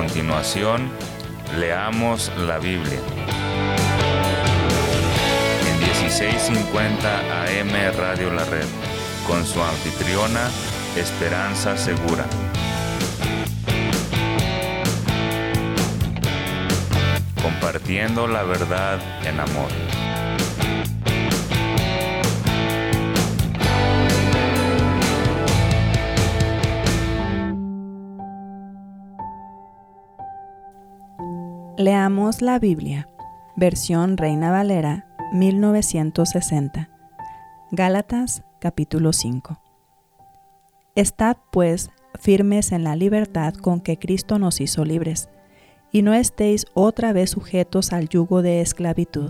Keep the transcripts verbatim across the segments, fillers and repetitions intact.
continuación, leamos la Biblia. En dieciséis cincuenta A M Radio La Red, con su anfitriona, Esperanza Segura. Compartiendo la verdad en amor. Leamos la Biblia, versión Reina Valera, mil novecientos sesenta. Gálatas, capítulo cinco. Estad, pues, firmes en la libertad con que Cristo nos hizo libres, y no estéis otra vez sujetos al yugo de esclavitud.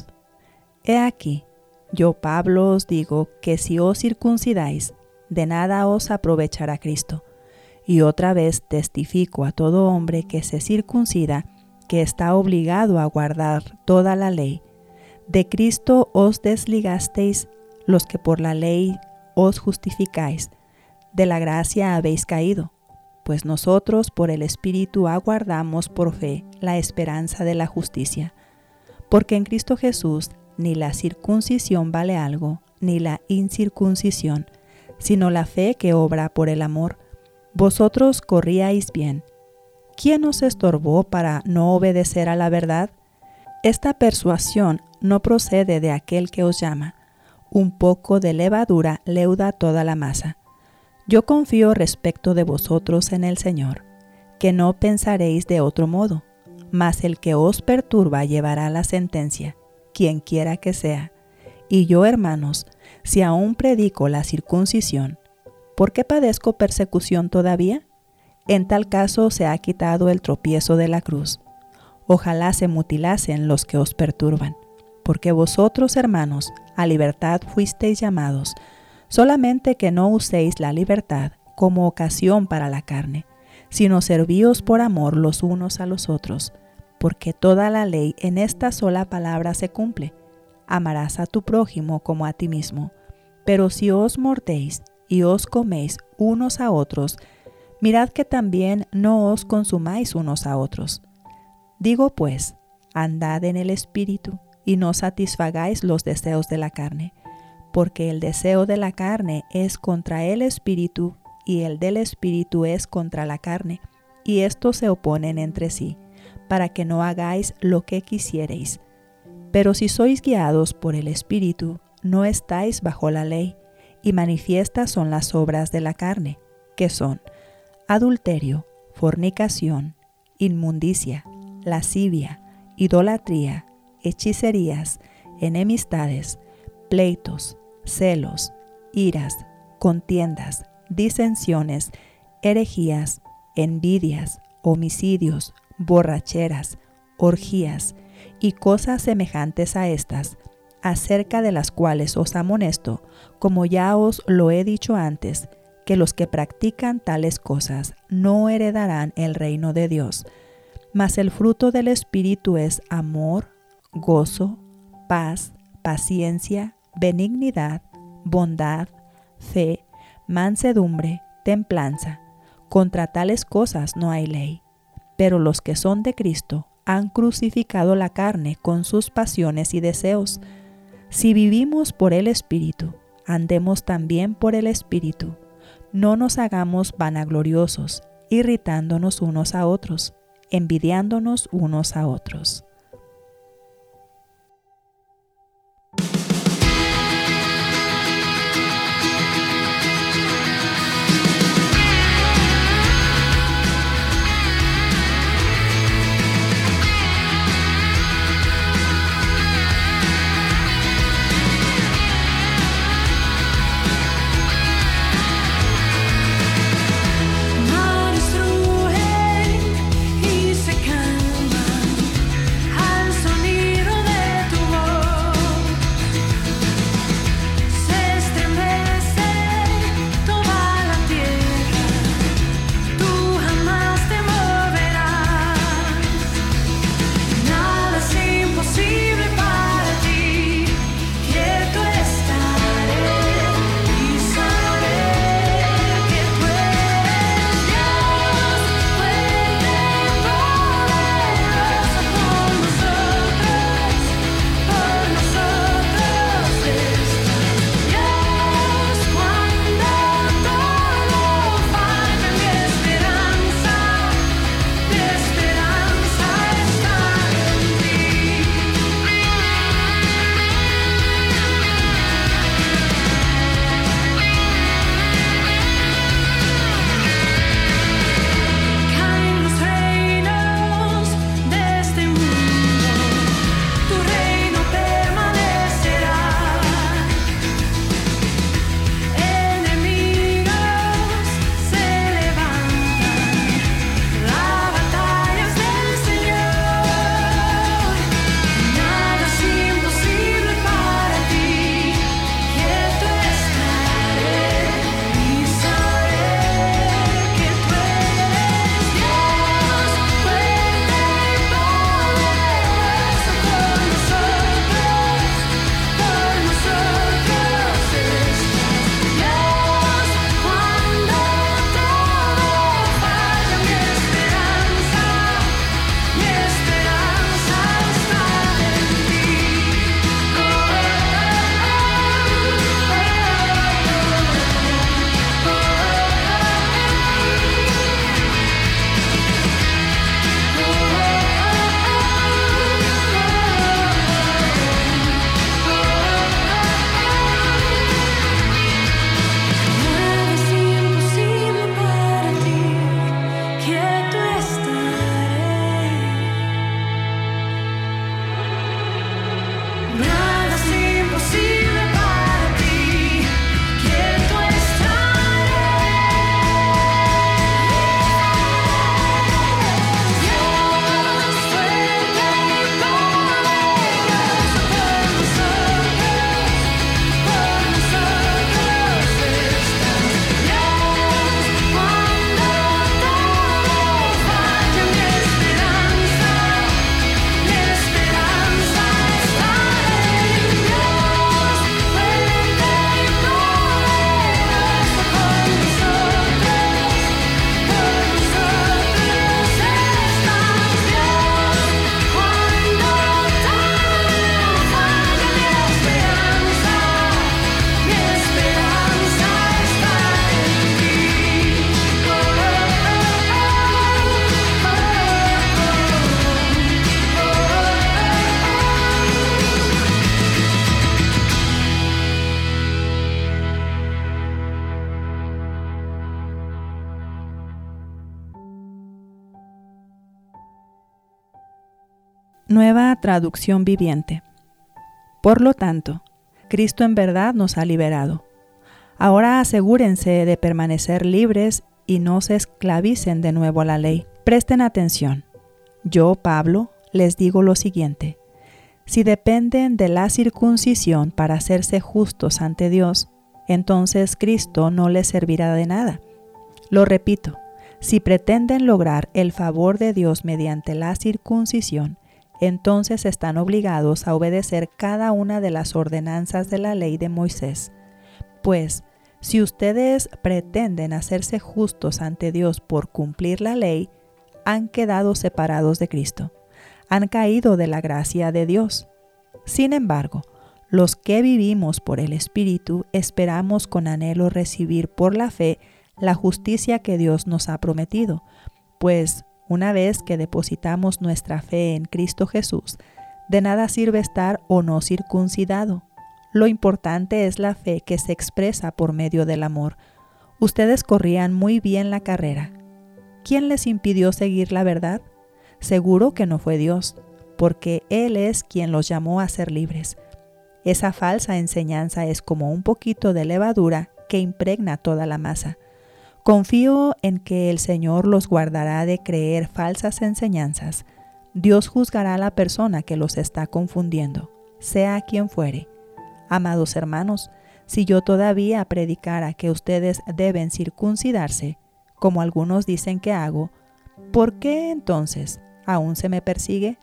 He aquí, yo Pablo os digo que si os circuncidáis, de nada os aprovechará Cristo. Y otra vez testifico a todo hombre que se circuncida, que está obligado a guardar toda la ley. De Cristo os desligasteis los que por la ley os justificáis, de la gracia habéis caído, pues nosotros por el Espíritu aguardamos por fe la esperanza de la justicia. Porque en Cristo Jesús ni la circuncisión vale algo, ni la incircuncisión, sino la fe que obra por el amor. Vosotros corríais bien. ¿Quién os estorbó para no obedecer a la verdad? Esta persuasión no procede de aquel que os llama. Un poco de levadura leuda toda la masa. Yo confío respecto de vosotros en el Señor, que no pensaréis de otro modo, mas el que os perturba llevará la sentencia, quien quiera que sea. Y yo, hermanos, si aún predico la circuncisión, ¿por qué padezco persecución todavía? En tal caso se ha quitado el tropiezo de la cruz. Ojalá se mutilasen los que os perturban, porque vosotros, hermanos, a libertad fuisteis llamados, solamente que no uséis la libertad como ocasión para la carne, sino servíos por amor los unos a los otros, porque toda la ley en esta sola palabra se cumple: amarás a tu prójimo como a ti mismo. Pero si os mordéis y os coméis unos a otros, mirad que también no os consumáis unos a otros. Digo pues, andad en el Espíritu, y no satisfagáis los deseos de la carne, porque el deseo de la carne es contra el Espíritu, y el del Espíritu es contra la carne, y estos se oponen entre sí, para que no hagáis lo que quisiereis. Pero si sois guiados por el Espíritu, no estáis bajo la ley, y manifiestas son las obras de la carne, que son adulterio, fornicación, inmundicia, lascivia, idolatría, hechicerías, enemistades, pleitos, celos, iras, contiendas, disensiones, herejías, envidias, homicidios, borracheras, orgías y cosas semejantes a estas, acerca de las cuales os amonesto, como ya os lo he dicho antes, que los que practican tales cosas no heredarán el reino de Dios. Mas el fruto del Espíritu es amor, gozo, paz, paciencia, benignidad, bondad, fe, mansedumbre, templanza. Contra tales cosas no hay ley. Pero los que son de Cristo han crucificado la carne con sus pasiones y deseos. Si vivimos por el Espíritu, andemos también por el Espíritu. No nos hagamos vanagloriosos, irritándonos unos a otros, envidiándonos unos a otros. Nueva traducción viviente. Por lo tanto, Cristo en verdad nos ha liberado. Ahora asegúrense de permanecer libres y no se esclavicen de nuevo a la ley. Presten atención. Yo, Pablo, les digo lo siguiente. Si dependen de la circuncisión para hacerse justos ante Dios, entonces Cristo no les servirá de nada. Lo repito, si pretenden lograr el favor de Dios mediante la circuncisión, entonces están obligados a obedecer cada una de las ordenanzas de la ley de Moisés. Pues, si ustedes pretenden hacerse justos ante Dios por cumplir la ley, han quedado separados de Cristo. Han caído de la gracia de Dios. Sin embargo, los que vivimos por el Espíritu esperamos con anhelo recibir por la fe la justicia que Dios nos ha prometido, pues una vez que depositamos nuestra fe en Cristo Jesús, de nada sirve estar o no circuncidado. Lo importante es la fe que se expresa por medio del amor. Ustedes corrían muy bien la carrera. ¿Quién les impidió seguir la verdad? Seguro que no fue Dios, porque Él es quien los llamó a ser libres. Esa falsa enseñanza es como un poquito de levadura que impregna toda la masa. Confío en que el Señor los guardará de creer falsas enseñanzas. Dios juzgará a la persona que los está confundiendo, sea quien fuere. Amados hermanos, si yo todavía predicara que ustedes deben circuncidarse, como algunos dicen que hago, ¿por qué entonces aún se me persigue?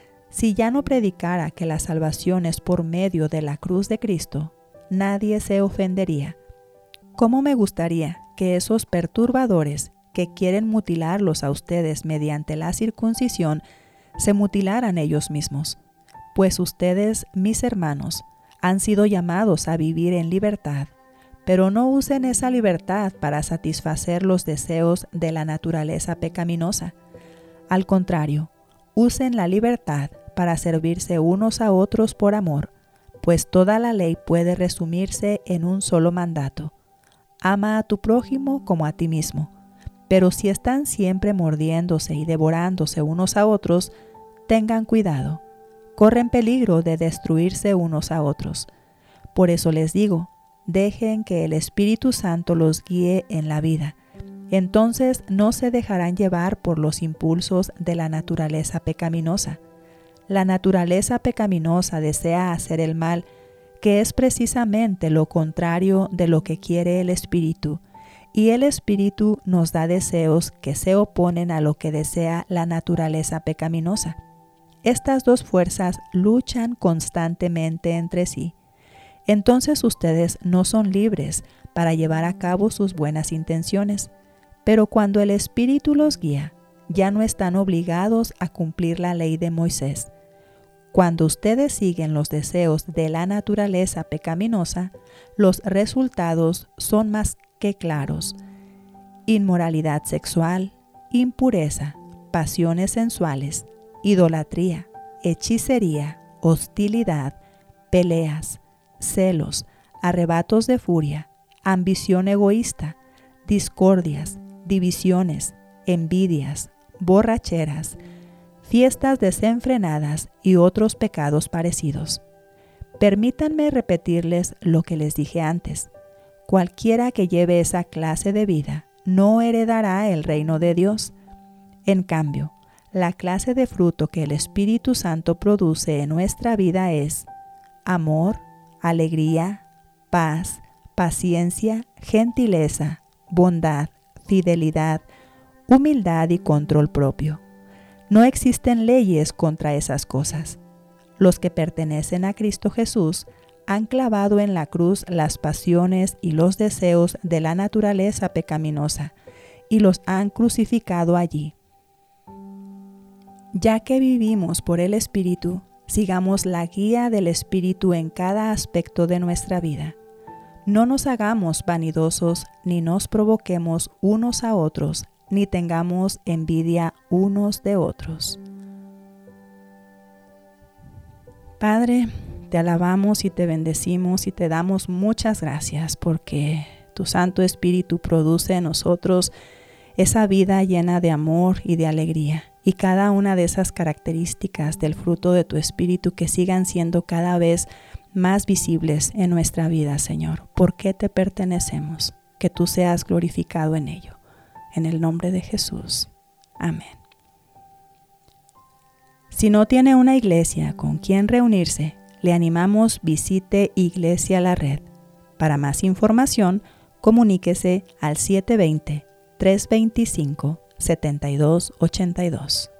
Si ya no predicara que la salvación es por medio de la cruz de Cristo, nadie se ofendería. ¿Cómo me gustaría que esos perturbadores que quieren mutilarlos a ustedes mediante la circuncisión se mutilaran ellos mismos? Pues ustedes, mis hermanos, han sido llamados a vivir en libertad, pero no usen esa libertad para satisfacer los deseos de la naturaleza pecaminosa. Al contrario, usen la libertad para servirse unos a otros por amor, pues toda la ley puede resumirse en un solo mandato. Ama a tu prójimo como a ti mismo. Pero si están siempre mordiéndose y devorándose unos a otros, tengan cuidado. Corren peligro de destruirse unos a otros. Por eso les digo, dejen que el Espíritu Santo los guíe en la vida. Entonces no se dejarán llevar por los impulsos de la naturaleza pecaminosa. La naturaleza pecaminosa desea hacer el mal, que es precisamente lo contrario de lo que quiere el Espíritu, y el Espíritu nos da deseos que se oponen a lo que desea la naturaleza pecaminosa. Estas dos fuerzas luchan constantemente entre sí. Entonces ustedes no son libres para llevar a cabo sus buenas intenciones, pero cuando el Espíritu los guía, ya no están obligados a cumplir la ley de Moisés. Cuando ustedes siguen los deseos de la naturaleza pecaminosa, los resultados son más que claros. Inmoralidad sexual, impureza, pasiones sensuales, idolatría, hechicería, hostilidad, peleas, celos, arrebatos de furia, ambición egoísta, discordias, divisiones, envidias, borracheras, fiestas desenfrenadas y otros pecados parecidos. Permítanme repetirles lo que les dije antes. Cualquiera que lleve esa clase de vida no heredará el reino de Dios. En cambio, la clase de fruto que el Espíritu Santo produce en nuestra vida es amor, alegría, paz, paciencia, gentileza, bondad, fidelidad, humildad y control propio. No existen leyes contra esas cosas. Los que pertenecen a Cristo Jesús han clavado en la cruz las pasiones y los deseos de la naturaleza pecaminosa y los han crucificado allí. Ya que vivimos por el Espíritu, sigamos la guía del Espíritu en cada aspecto de nuestra vida. No nos hagamos vanidosos ni nos provoquemos unos a otros, ni tengamos envidia unos de otros. Padre, te alabamos y te bendecimos y te damos muchas gracias porque tu Santo Espíritu produce en nosotros esa vida llena de amor y de alegría. y cada una de esas características del fruto de tu Espíritu que sigan siendo cada vez más visibles en nuestra vida, Señor, porque te pertenecemos, que tú seas glorificado en ello. En el nombre de Jesús. Amén. Si no tiene una iglesia con quien reunirse, le animamos visite Iglesia La Red. Para más información, comuníquese al siete dos cero, tres dos cinco, siete dos ocho dos.